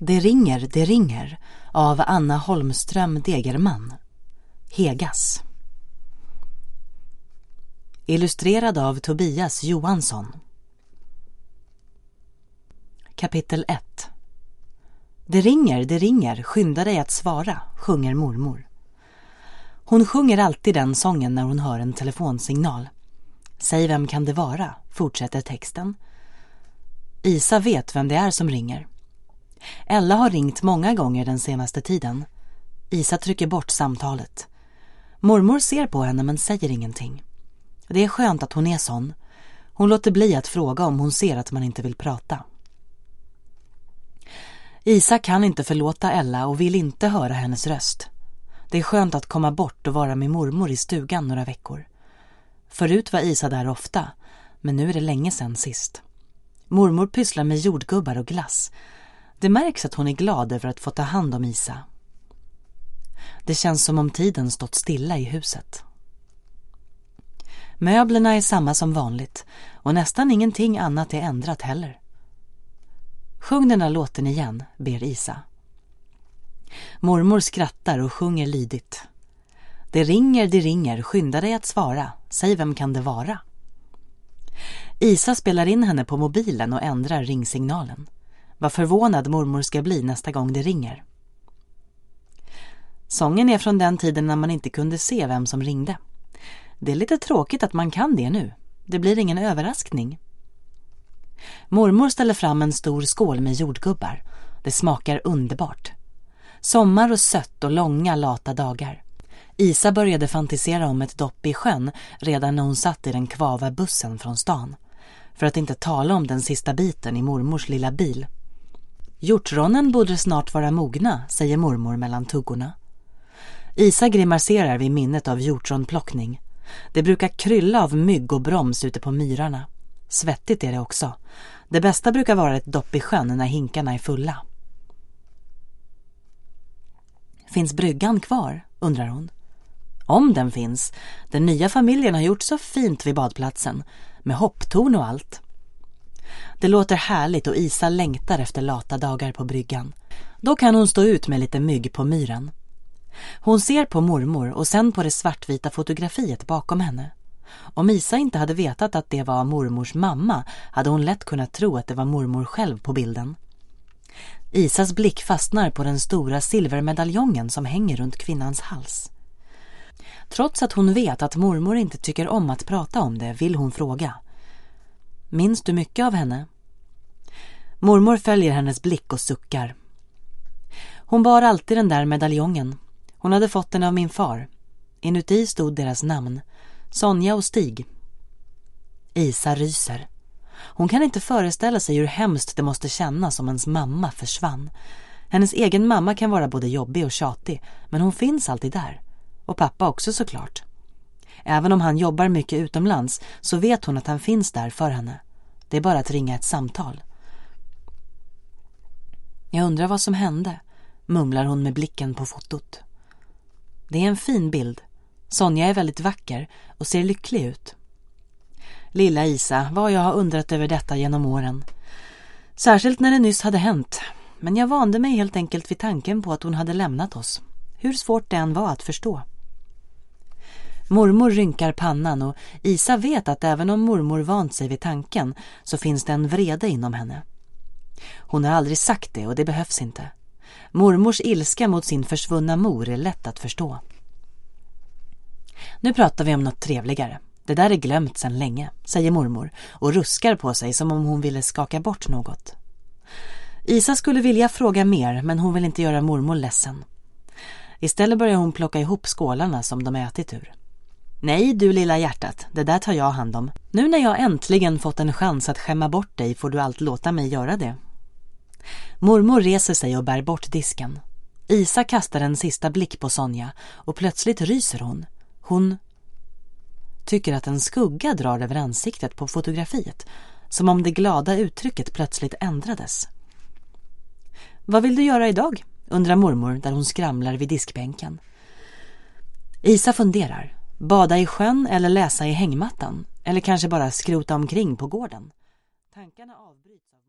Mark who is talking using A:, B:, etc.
A: Det ringer av Anna Holmström Degerman. Hegas. Illustrerad av Tobias Johansson. Kapitel 1. Det ringer, skynda dig att svara, sjunger mormor. Hon sjunger alltid den sången när hon hör en telefonsignal. Säg vem kan det vara, fortsätter texten. Isa vet vem det är som ringer. Ella har ringt många gånger den senaste tiden. Isa trycker bort samtalet. Mormor ser på henne men säger ingenting. Det är skönt att hon är sån. Hon låter bli att fråga om hon ser att man inte vill prata. Isa kan inte förlåta Ella och vill inte höra hennes röst. Det är skönt att komma bort och vara med mormor i stugan några veckor. Förut var Isa där ofta, men nu är det länge sedan sist. Mormor pysslar med jordgubbar och glass. Det märks att hon är glad över att få ta hand om Isa. Det känns som om tiden stått stilla i huset. Möblerna är samma som vanligt och nästan ingenting annat är ändrat heller. Sjung den här låten igen, ber Isa. Mormor skrattar och sjunger lydigt. Det ringer, skynda dig att svara. Säg vem kan det vara? Isa spelar in henne på mobilen och ändrar ringsignalen. Vad förvånad mormor ska bli nästa gång det ringer. Sången är från den tiden när man inte kunde se vem som ringde. Det är lite tråkigt att man kan det nu. Det blir ingen överraskning. Mormor ställer fram en stor skål med jordgubbar. Det smakar underbart. Sommar och sött och långa lata dagar. Isa började fantisera om ett dopp i sjön redan när hon satt i den kvava bussen från stan. För att inte tala om den sista biten i mormors lilla bil. Hjortronen borde snart vara mogna, säger mormor mellan tuggorna. Isa grimaserar vid minnet av hjortronplockning. Det brukar krylla av mygg och broms ute på myrarna. Svettigt är det också. Det bästa brukar vara ett dopp i sjön när hinkarna är fulla. Finns bryggan kvar, undrar hon. Om den finns. Den nya familjen har gjort så fint vid badplatsen. Med hopptorn och allt. Det låter härligt och Isa längtar efter lata dagar på bryggan. Då kan hon stå ut med lite mygg på myren. Hon ser på mormor och sen på det svartvita fotografiet bakom henne. Om Isa inte hade vetat att det var mormors mamma hade hon lätt kunnat tro att det var mormor själv på bilden. Isas blick fastnar på den stora silvermedaljongen som hänger runt kvinnans hals. Trots att hon vet att mormor inte tycker om att prata om det vill hon fråga. Minns du mycket av henne? Mormor följer hennes blick och suckar. Hon bar alltid den där medaljongen. Hon hade fått den av min far. Inuti stod deras namn. Sonja och Stig. Isa ryser. Hon kan inte föreställa sig hur hemskt det måste kännas om ens mamma försvann. Hennes egen mamma kan vara både jobbig och tjatig, men hon finns alltid där. Och pappa också såklart. Även om han jobbar mycket utomlands så vet hon att han finns där för henne. Det är bara att ringa ett samtal. Jag undrar vad som hände, mumlar hon med blicken på fotot. Det är en fin bild. Sonja är väldigt vacker och ser lycklig ut. Lilla Isa, vad jag har undrat över detta genom åren. Särskilt när det nyss hade hänt. Men jag vande mig helt enkelt vid tanken på att hon hade lämnat oss. Hur svårt det än var att förstå. Mormor rynkar pannan och Isa vet att även om mormor vant sig vid tanken så finns det en vrede inom henne. Hon har aldrig sagt det och det behövs inte. Mormors ilska mot sin försvunna mor är lätt att förstå. Nu pratar vi om något trevligare. Det där är glömt sedan länge, säger mormor och ruskar på sig som om hon ville skaka bort något. Isa skulle vilja fråga mer men hon vill inte göra mormor ledsen. Istället börjar hon plocka ihop skålarna som de ätit ur. Nej du lilla hjärtat, det där tar jag hand om. Nu när jag äntligen fått en chans att skämma bort dig får du allt låta mig göra det. Mormor reser sig och bär bort disken. Isa kastar en sista blick på Sonja och plötsligt ryser hon. Hon tycker att en skugga drar över ansiktet på fotografiet, som om det glada uttrycket plötsligt ändrades. Vad vill du göra idag? Undrar mormor där hon skramlar vid diskbänken. Isa funderar. Bada i sjön eller läsa i hängmattan? Eller kanske bara skrota omkring på gården? Tankarna avbryts av